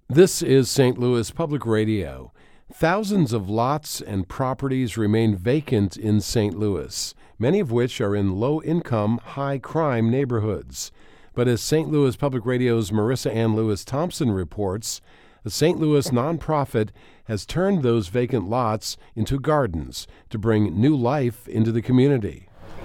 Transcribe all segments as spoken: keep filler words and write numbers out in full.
This is Saint Louis Public Radio. Thousands of lots and properties remain vacant in Saint Louis, many of which are in low-income, high-crime neighborhoods. But as Saint Louis Public Radio's Marissa Ann Lewis Thompson reports, a Saint Louis nonprofit has turned those vacant lots into gardens to bring new life into the community.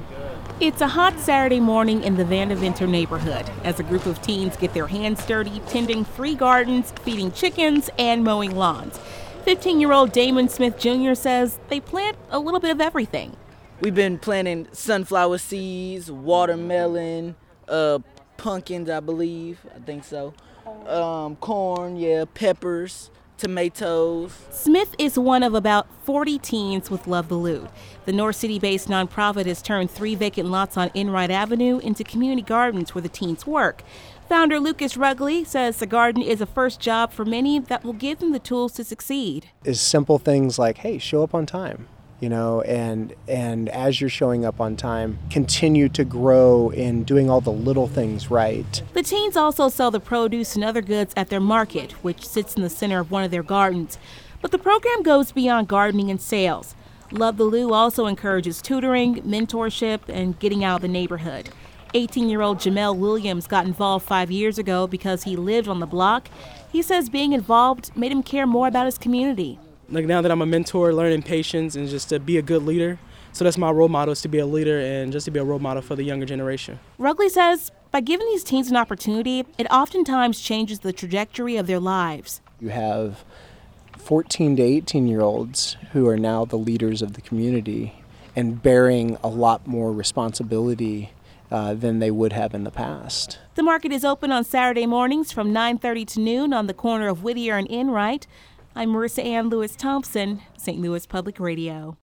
It's a hot Saturday morning in the Vandeventer neighborhood as a group of teens get their hands dirty tending free gardens, feeding chickens, and mowing lawns. fifteen-year-old Damon Smith Junior says they plant a little bit of everything. We've been planting sunflower seeds, watermelon, uh, pumpkins, I believe. I think so. Um, corn, yeah, peppers, tomatoes. Smith is one of about forty teens with Love the Loot. The North City-based nonprofit has turned three vacant lots on Enright Avenue into community gardens where the teens work. Founder Lucas Rugley says the garden is a first job for many that will give them the tools to succeed. Is simple things like, hey, show up on time, you know, and and as you're showing up on time, continue to grow in doing all the little things right. The teens also sell the produce and other goods at their market, which sits in the center of one of their gardens. But the program goes beyond gardening and sales. Love the Lou also encourages tutoring, mentorship, and getting out of the neighborhood. eighteen-year-old Jamel Williams got involved five years ago because he lived on the block. He says being involved made him care more about his community. Like now that I'm a mentor, learning patience and just to be a good leader. So that's my role model, is to be a leader and just to be a role model for the younger generation. Rugley says by giving these teens an opportunity, it oftentimes changes the trajectory of their lives. You have fourteen to eighteen-year-olds who are now the leaders of the community and bearing a lot more responsibility Uh, than they would have in the past. The market is open on Saturday mornings from nine thirty to noon on the corner of Whittier and Enright. I'm Marissa Ann Lewis Thompson, Saint Louis Public Radio.